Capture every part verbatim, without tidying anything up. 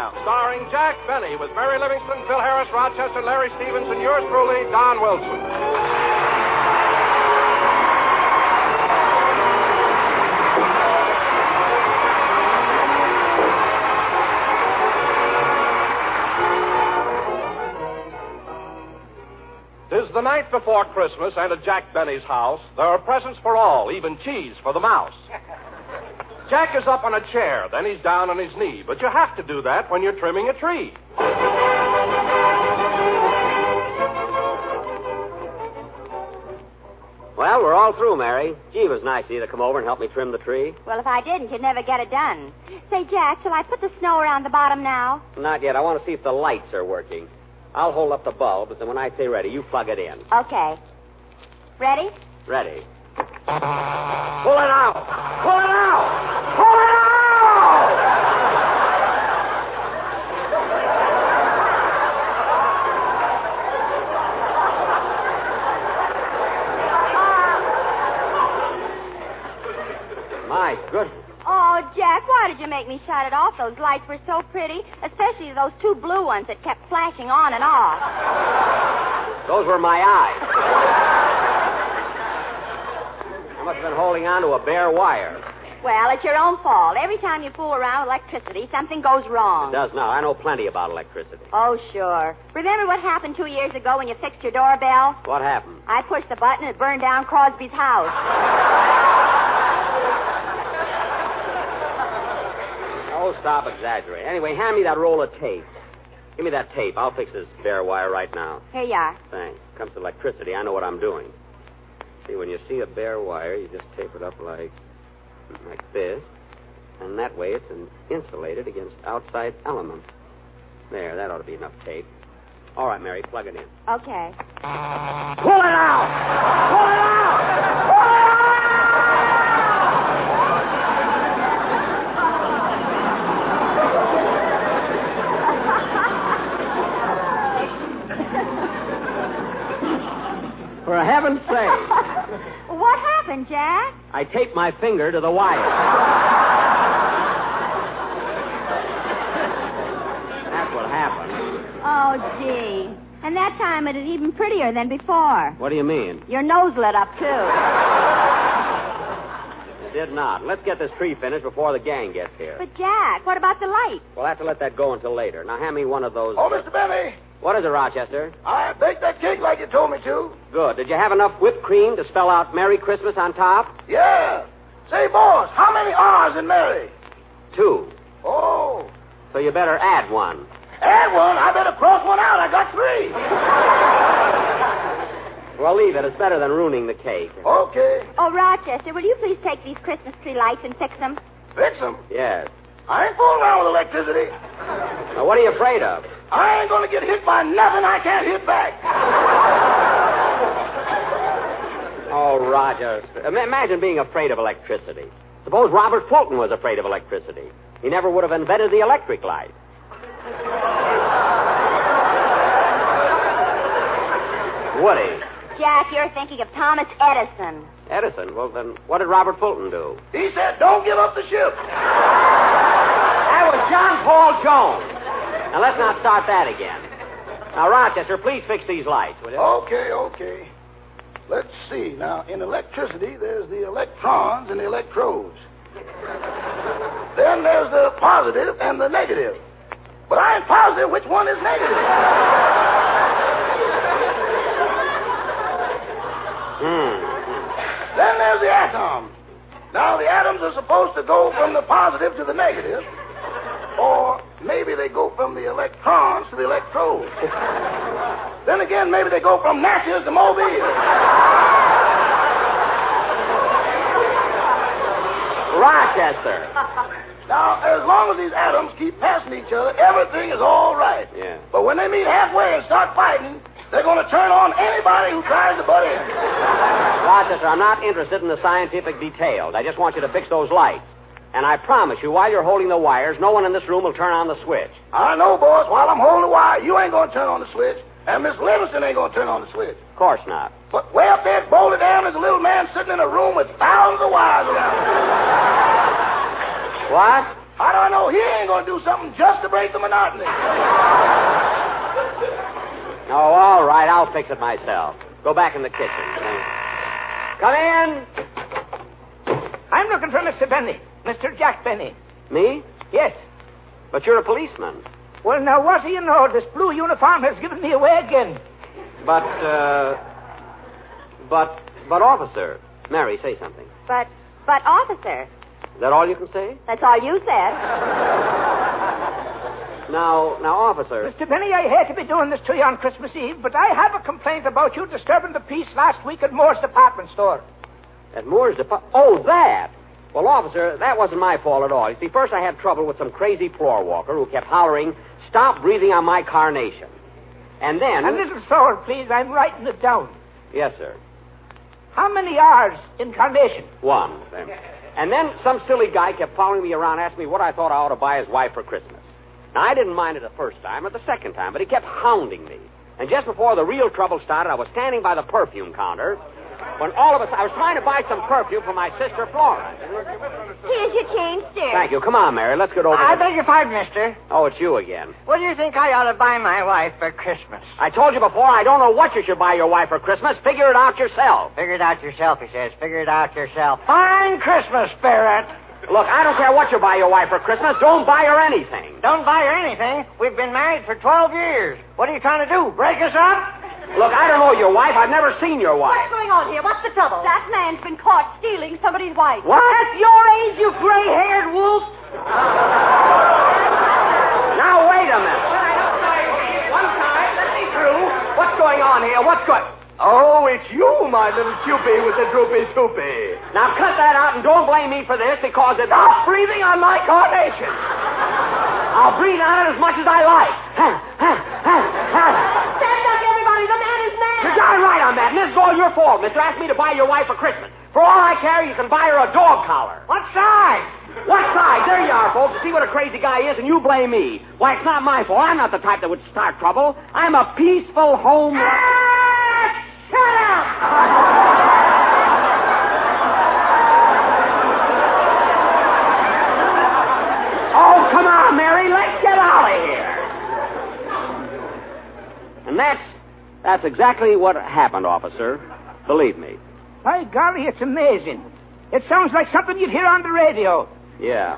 Smile, starring Jack Benny with Mary Livingston, Phil Harris, Rochester, Larry Stevens, and yours truly, Don Wilson. Tis the night before Christmas, and at Jack Benny's house, there are presents for all, even cheese for the mouse. Jack is up on a chair, then he's down on his knee, but you have to do that when you're trimming a tree. Well, we're all through, Mary. Gee, it was nice of you to come over and help me trim the tree. Well, if I didn't, you'd never get it done. Say, Jack, shall I put the snow around the bottom now? Not yet. I want to see if the lights are working. I'll hold up the bulb, but then when I say ready, you plug it in. Okay. Ready? Ready. Pull it out! Pull it out! Pull it out! My goodness. Oh, Jack, why did you make me shut it off? Those lights were so pretty, especially those two blue ones that kept flashing on and off. Those were my eyes. I must have been holding on to a bare wire. Well, it's your own fault. Every time you fool around with electricity, something goes wrong. It does now. I know plenty about electricity. Oh, sure. Remember what happened two years ago when you fixed your doorbell? What happened? I pushed the button and it burned down Crosby's house. Oh, stop exaggerating. Anyway, hand me that roll of tape. Give me that tape. I'll fix this bare wire right now. Here you are. Thanks. Comes to electricity, I know what I'm doing. See, when you see a bare wire, you just tape it up like, like this. And that way it's insulated against outside elements. There, that ought to be enough tape. All right, Mary, plug it in. Okay. Pull it out! Pull it out! Pull it out! For heaven's sake. What happened, Jack? I taped my finger to the wire. That's what happened. Oh, gee. And that time it is even prettier than before. What do you mean? Your nose lit up, too. It did not. Let's get this tree finished before the gang gets here. But, Jack, what about the light? We'll have to let that go until later. Now, hand me one of those... Oh, Mister Benny. What is it, Rochester? I baked that cake like you told me to. Good. Did you have enough whipped cream to spell out Merry Christmas on top? Yeah. Say, boss, how many R's in Mary? Two. Oh. So you better add one. Add one? I better cross one out. I got three. Well, leave it. It's better than ruining the cake. Okay. Oh, Rochester, will you please take these Christmas tree lights and fix them? Fix them? Yes. I ain't fooling around with electricity. Now, what are you afraid of? I ain't going to get hit by nothing I can't hit back. Oh, Roger. Imagine being afraid of electricity. Suppose Robert Fulton was afraid of electricity. He never would have invented the electric light. Would he? Jack, you're thinking of Thomas Edison. Edison? Well, then what did Robert Fulton do? He said, don't give up the ship. That was John Paul Jones. Now, let's not start that again. Now, Rochester, please fix these lights, will you? Okay, okay. Let's see. Now, in electricity, there's the electrons and the electrodes. Then there's the positive and the negative. But I ain't positive which one is negative. Hmm. Then there's the atom. Now, the atoms are supposed to go from the positive to the negative, or maybe they go from the electrons to the electrodes. Then again, maybe they go from Natchez to Mobile. Rochester. Now, as long as these atoms keep passing each other, everything is all right. Yeah. But when they meet halfway and start fighting, they're going to turn on anybody who tries to butt in. Rochester, I'm not interested in the scientific details. I just want you to fix those lights. And I promise you, while you're holding the wires, no one in this room will turn on the switch. I know, boss. While I'm holding the wire, you ain't going to turn on the switch. And Miss Livingston ain't going to turn on the switch. Of course not. But way up there, bolted down, there's a little man sitting in a room with thousands of wires around him. What? How do I know he ain't going to do something just to break the monotony? Oh, all right. I'll fix it myself. Go back in the kitchen. Come in. I'm looking for Mister Benny. Mister Jack Benny. Me? Yes. But you're a policeman. Well, now, what do you know? This blue uniform has given me away again. But, uh... But, but, officer. Mary, say something. But, but, officer. Is that all you can say? That's all you said. Now, now, officer. Mister Benny, I hate to be doing this to you on Christmas Eve, but I have a complaint about you disturbing the peace last week at Moore's department store. At Moore's department? Oh, that! Well, officer, that wasn't my fault at all. You see, first I had trouble with some crazy floor walker who kept hollering, "Stop breathing on my carnation." And then... A little slower, please. I'm writing it down. Yes, sir. How many R's in carnation? One. And then some silly guy kept following me around, asking me what I thought I ought to buy his wife for Christmas. Now, I didn't mind it the first time or the second time, but he kept hounding me. And just before the real trouble started, I was standing by the perfume counter when all of us, I was trying to buy some perfume for my sister, Flora. Here's your change, sir. Thank you. Come on, Mary. Let's get over I this. beg your pardon, mister. Oh, it's you again. What do you think I ought to buy my wife for Christmas? I told you before, I don't know what you should buy your wife for Christmas. Figure it out yourself. Figure it out yourself, he says. Figure it out yourself. Fine Christmas spirit. Look, I don't care what you buy your wife for Christmas. Don't buy her anything. Don't buy her anything. We've been married for twelve years. What are you trying to do? Break us up? Look, I don't know your wife. I've never seen your wife. What's going on here? What's the trouble? That man's been caught stealing somebody's wife. What? At your age, you gray-haired wolf. Now, wait a minute. One time, let me through. What's going on here? What's going... Oh, it's you, my little Cupid with the droopy toopy. Now, cut that out and don't blame me for this because it's... Stop breathing on my carnation. I'll breathe on it as much as I like. Stand up, everybody. The man is mad. You're darn right on that, and this is all your fault. Mister asked me to buy your wife for Christmas. For all I care, you can buy her a dog collar. What size? What size? There you are, folks. See what a crazy guy is, and you blame me. Why, it's not my fault. I'm not the type that would start trouble. I'm a peaceful home... Ah, shut up! Oh, come on, Mary. Let's get out of here. And that's... that's exactly what happened, officer. Believe me. By golly, it's amazing. It sounds like something you'd hear on the radio. Yeah.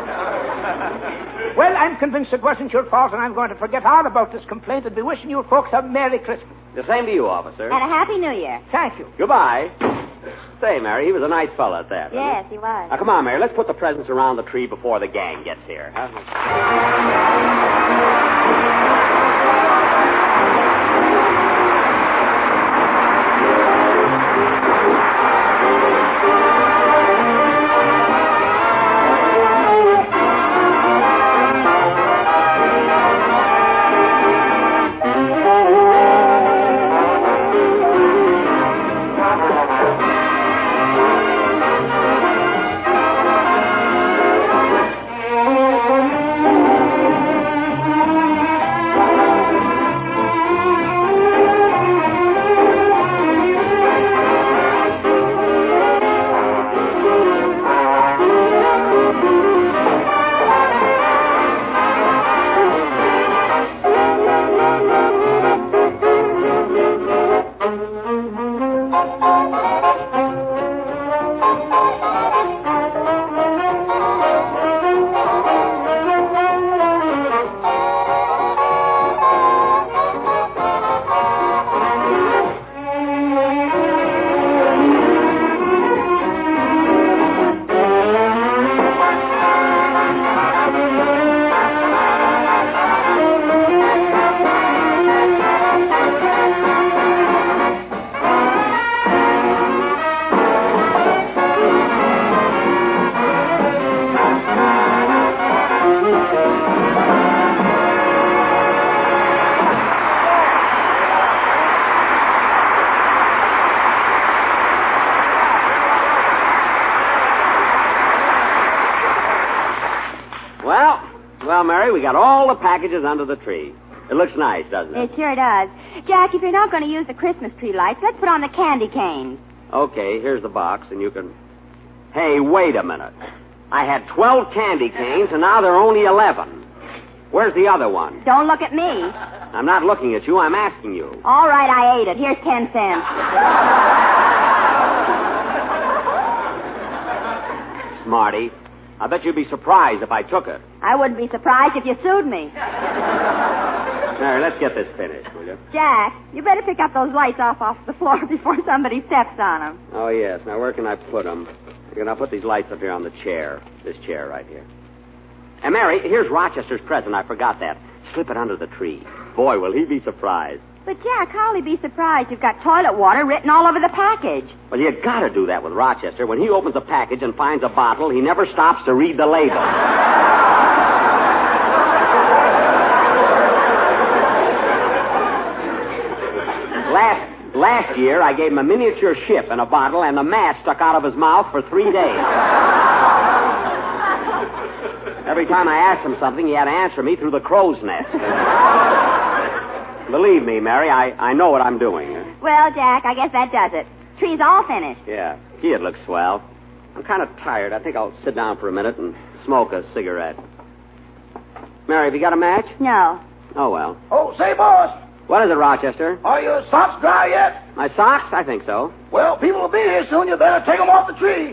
Well, I'm convinced it wasn't your fault, and I'm going to forget all about this complaint and be wishing you folks a Merry Christmas. The same to you, officer. And a Happy New Year. Thank you. Goodbye. Say, Mary, he was a nice fella at that. Yes, he was. Now, come on, Mary. Let's put the presents around the tree before the gang gets here. Huh? Well, Mary, we got all the packages under the tree. It looks nice, doesn't it? It sure does. Jack, if you're not going to use the Christmas tree lights, let's put on the candy canes. Okay, here's the box, and you can... Hey, wait a minute. I had twelve candy canes, and now there are only eleven. Where's the other one? Don't look at me. I'm not looking at you. I'm asking you. All right, I ate it. Here's ten cents. Smarty. I bet you'd be surprised if I took it. I wouldn't be surprised if you sued me. Mary, let's get this finished, will you? Jack, you better pick up those lights off off the floor before somebody steps on them. Oh, yes. Now, where can I put them? You're going to put these lights up here on the chair. This chair right here. And, Mary, here's Rochester's present. I forgot that. Slip it under the tree. Boy, will he be surprised. But, Jack, how'll he be surprised? You've got toilet water written all over the package. Well, you got to do that with Rochester. When he opens a package and finds a bottle, he never stops to read the label. last last year, I gave him a miniature ship and a bottle, and the match stuck out of his mouth for three days. Every time I asked him something, he had to answer me through the crow's nest. Believe me, Mary, I, I know what I'm doing. Well, Jack, I guess that does it. Tree's all finished. Yeah. Gee, it looks swell. I'm kind of tired. I think I'll sit down for a minute and smoke a cigarette. Mary, have you got a match? No. Oh, well. Oh, say, boss, What is it, Rochester? are your socks dry yet? My socks? I think so. Well, people will be here soon. You better take them off the tree.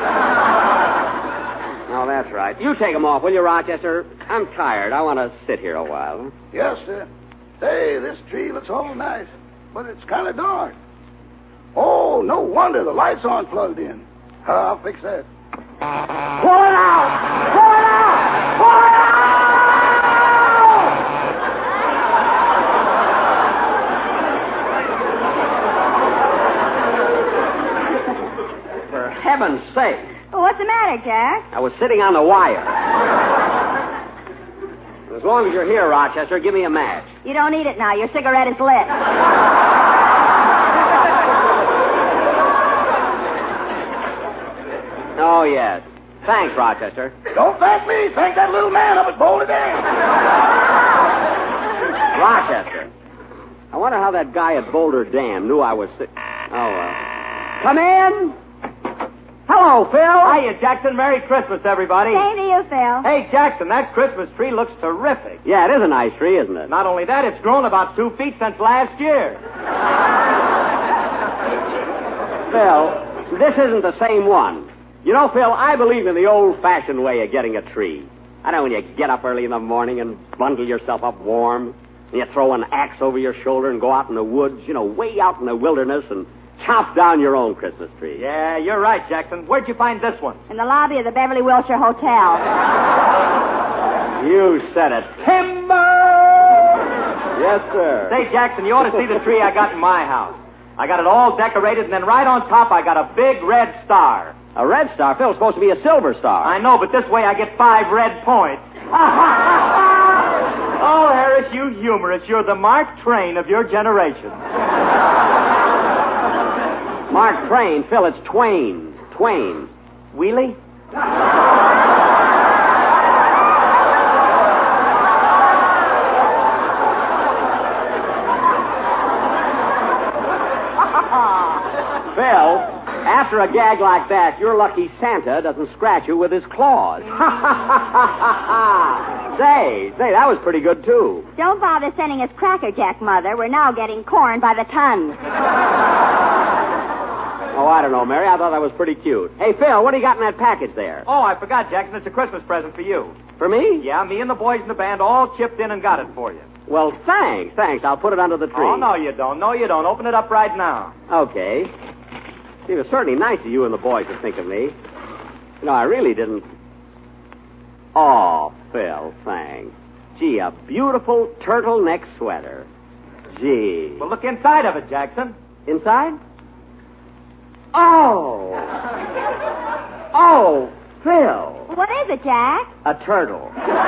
Oh, that's right. You take them off, will you, Rochester? I'm tired. I want to sit here a while. Yes, sir. Say, this tree looks all nice, but it's kind of dark. Oh, no wonder the lights aren't plugged in. I'll fix that. Pull it out! Pull it out! Pull it out! For heaven's sake. Well, what's the matter, Jack? I was sitting on the wire. As long as you're here, Rochester, give me a match. You don't need it now. Your cigarette is lit. Oh, yes. Thanks, Rochester. Don't thank me. Thank that little man up at Boulder Dam. Rochester. I wonder how that guy at Boulder Dam knew I was sick. Oh, well. Come in. Hello, Phil. Hiya, Jackson. Merry Christmas, everybody. Same to you, Phil. Hey, Jackson, that Christmas tree looks terrific. Yeah, it is a nice tree, isn't it? Not only that, it's grown about two feet since last year. Phil, this isn't the same one. You know, Phil, I believe in the old-fashioned way of getting a tree. I know when you get up early in the morning and bundle yourself up warm, and you throw an axe over your shoulder and go out in the woods, you know, way out in the wilderness, and chop down your own Christmas tree. Yeah, you're right, Jackson. Where'd you find this one? In the lobby of the Beverly Wilshire Hotel. You said it. Timber! Yes, sir. Say, Jackson, you ought to see the tree I got in my house. I got it all decorated, and then right on top I got a big red star. A red star? Phil's supposed to be a silver star. I know, but this way I get five red points. Oh, Harris, you humorist. You're the Mark Twain of your generation. Mark Twain, Phil, it's Twain. Twain. Wheelie? Phil, after a gag like that, you're lucky Santa doesn't scratch you with his claws. Say, say, that was pretty good, too. Don't bother sending us Cracker Jack, Mother. We're now getting corn by the ton. Oh, I don't know, Mary. I thought that was pretty cute. Hey, Phil, what do you got in that package there? Oh, I forgot, Jackson. It's a Christmas present for you. For me? Yeah, me and the boys in the band all chipped in and got it for you. Well, thanks, thanks. I'll put it under the tree. Oh, no, you don't. No, you don't. Open it up right now. Okay. It was certainly nice of you and the boys to think of me. You know, I really didn't... Oh, Phil, thanks. Gee, a beautiful turtleneck sweater. Gee. Well, look inside of it, Jackson. Inside? Oh. Oh, Phil. What is it, Jack? A turtle.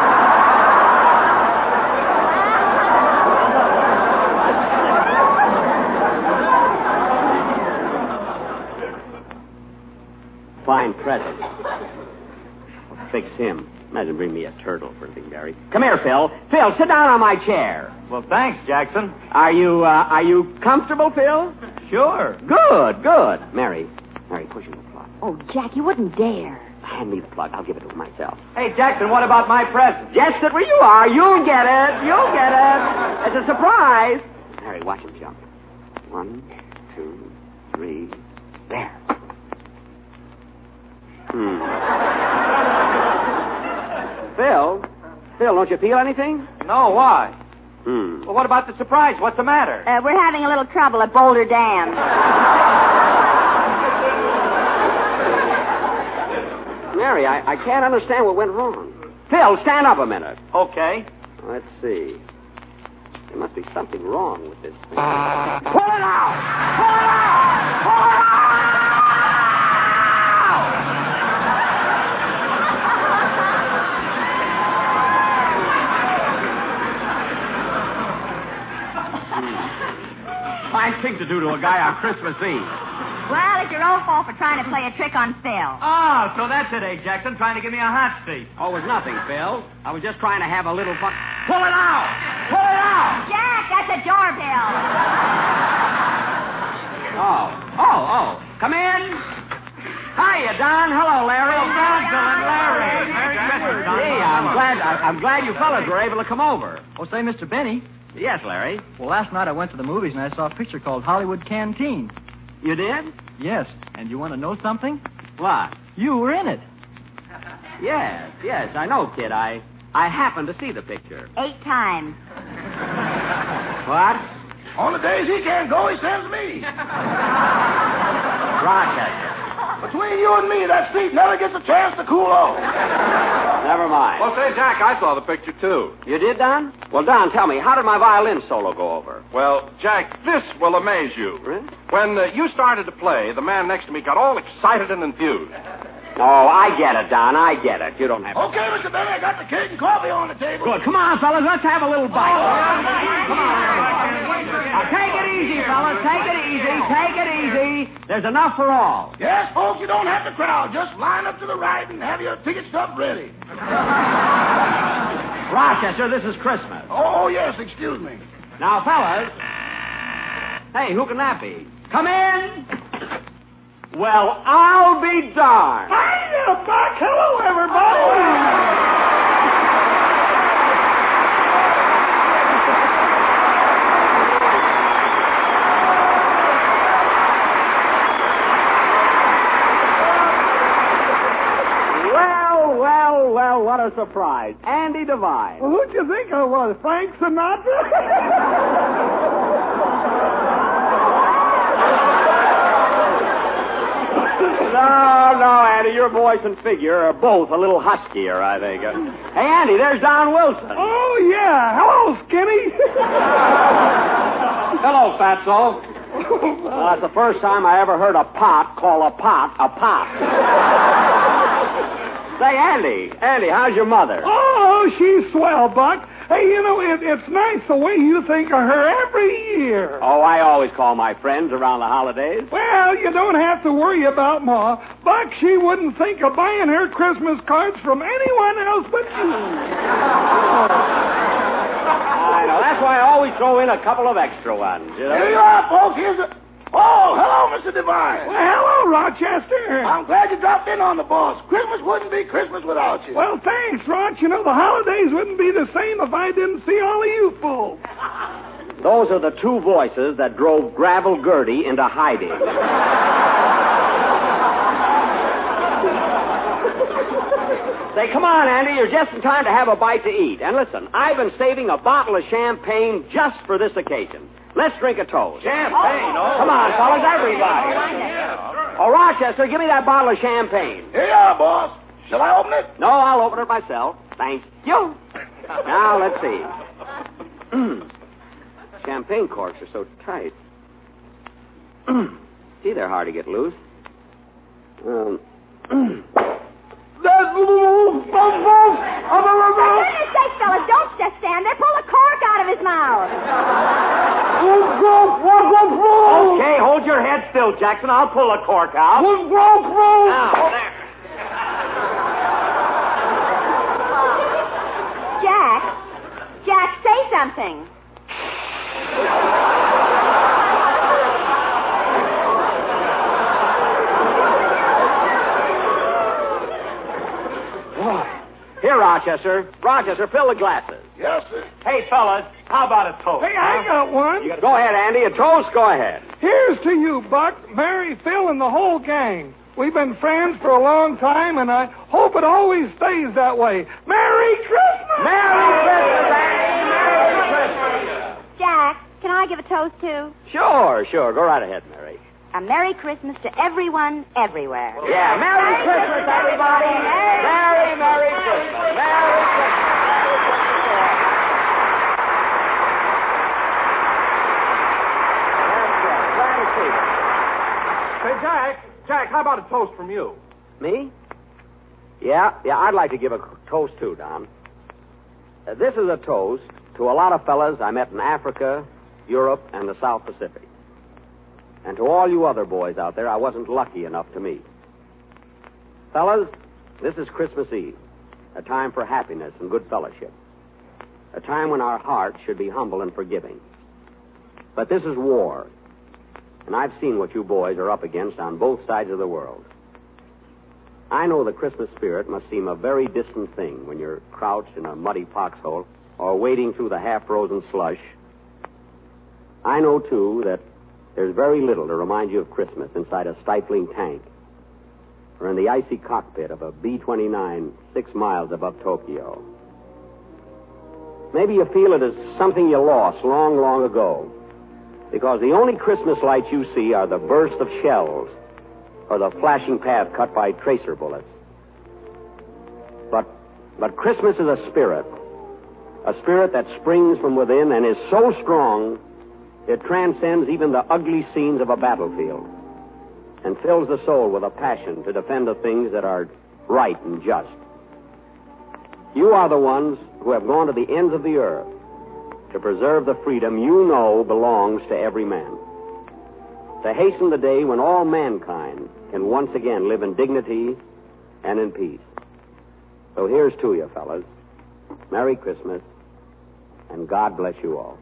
Fine present. I'll fix him. Imagine bring me a turtle for a thing, Gary. Come here, Phil. Phil, sit down on my chair. Well, thanks, Jackson. Are you, uh, are you comfortable, Phil? Sure. Good, good. Mary, Mary, push him the clock. Oh, Jack, you wouldn't dare. Hand me the plug. I'll give it to him myself. Hey, Jackson, what about my present? Yes, sit where you are. You'll get it. You'll get it. It's a surprise. Harry, watch him jump. One, two, three. There. Hmm. Phil? Phil, don't you feel anything? No, why? Hmm. Well, what about the surprise? What's the matter? Uh, we're having a little trouble at Boulder Dam. Mary, I, I can't understand what went wrong. Phil, stand up a minute. Okay. Let's see. There must be something wrong with this thing. Pull it out! Pull it out! Pull it Hmm. Fine thing to do to a guy on Christmas Eve. Well, it's your own fault for trying to play a trick on Phil. Oh, so that's it, eh, Jackson? Trying to give me a hot seat. Oh, it was nothing, Phil. I was just trying to have a little fun. Pull it out! Pull it out! Jack, that's a doorbell. Oh, oh, oh. Come in. Hiya, Don. Hello, Larry. Hello, Don and Larry. Merry Christmas, Don. Gee, I'm glad, I, I'm glad you fellas were able to come over. Oh, say, Mister Benny. Yes, Larry. Well, last night I went to the movies and I saw a picture called Hollywood Canteen. You did? Yes. And you want to know something? What? You were in it. Yes, yes, I know, kid. I I happened to see the picture. Eight times. What? On the days he can't go, he sends me. Rochester. Between you and me, that seat never gets a chance to cool off. Never mind. Well, say, Jack, I saw the picture, too. You did, Don? Well, Don, tell me, how did my violin solo go over? Well, Jack, this will amaze you. Really? When uh, you started to play, the man next to me got all excited and enthused. Oh, I get it, Don. I get it. You don't have to. Okay, Mister Benny, I got the cake and coffee on the table. Good. Come on, fellas. Let's have a little bite. Come on. Now, take it easy, fellas. Take it easy. Take it easy. There's enough for all. Yes, folks, you don't have to crowd. Just line up to the right and have your ticket stub ready. Rochester, this is Christmas. Oh, yes, excuse me. Now, fellas. Hey, who can that be? Come in. Well, I'll be darned. Hiya, Buck. Hello, everybody. Well, well, well, what a surprise. Andy Devine. Well, who'd you think I was, Frank Sinatra? No, no, Andy, your voice and figure are both a little huskier, I think. Uh, hey, Andy, there's Don Wilson. Oh, yeah. Hello, Skinny. Hello, Fatso. Well, that's the first time I ever heard a pot call a pot a pot. Say, Andy, Andy, how's your mother? Oh, she's swell, Buck. Hey, you know, it, it's nice the way you think of her every year. Oh, I always call my friends around the holidays. Well, you don't have to worry about Ma. Buck, she wouldn't think of buying her Christmas cards from anyone else but you. I know. That's why I always throw in a couple of extra ones, you know? Here you are, folks. Here's a... Oh, hello, Mister Devine. Well, hello, Rochester. I'm glad you dropped in on the boss. Christmas wouldn't be Christmas without you. Well, thanks, Roch. You know, the holidays wouldn't be the same if I didn't see all of you fools. Those are the two voices that drove Gravel Gertie into hiding. Say, come on, Andy. You're just in time to have a bite to eat. And listen, I've been saving a bottle of champagne just for this occasion. Let's drink a toast. Champagne, oh. Come on, fellas, everybody. Oh, Rochester, give me that bottle of champagne. Here you are, boss. Shall I open it? No, I'll open it myself. Thank you. Now, let's see. Champagne corks are so tight. Gee, they're hard to get loose. Um... For goodness sake, fellas, don't just stand there. Pull a cork out of his mouth. Okay, hold your head still, Jackson. I'll pull a cork out. Now, there. Jack, Jack, say something. Rochester. Rochester, fill the glasses. Yes, sir. Hey, fellas, how about a toast? Hey, I got one. Go ahead, Andy. A toast? Go ahead. Here's to you, Buck, Mary, Phil, and the whole gang. We've been friends for a long time, and I hope it always stays that way. Merry Christmas! Merry Christmas, Andy! Merry Christmas! Jack, can I give a toast, too? Sure, sure. Go right ahead, Mary. A Merry Christmas to everyone, everywhere. Yeah, Merry Christmas, everybody! Merry, Merry Christmas! Merry Christmas! Glad to see you. Say, Jack, Jack, how about a toast from you? Me? Yeah, yeah, I'd like to give a toast, too, Don. Uh, this is a toast to a lot of fellas I met in Africa, Europe, and the South Pacific. And to all you other boys out there I wasn't lucky enough to meet. Fellas, this is Christmas Eve, a time for happiness and good fellowship, a time when our hearts should be humble and forgiving. But this is war, and I've seen what you boys are up against on both sides of the world. I know the Christmas spirit must seem a very distant thing when you're crouched in a muddy foxhole or wading through the half-frozen slush. I know, too, that there's very little to remind you of Christmas inside a stifling tank or in the icy cockpit of a B twenty-nine six miles above Tokyo. Maybe you feel it as something you lost long, long ago, because the only Christmas lights you see are the burst of shells or the flashing path cut by tracer bullets. But, but Christmas is a spirit, a spirit that springs from within and is so strong it transcends even the ugly scenes of a battlefield and fills the soul with a passion to defend the things that are right and just. You are the ones who have gone to the ends of the earth to preserve the freedom you know belongs to every man, to hasten the day when all mankind can once again live in dignity and in peace. So here's to you, fellas. Merry Christmas, and God bless you all.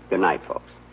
Good night, folks.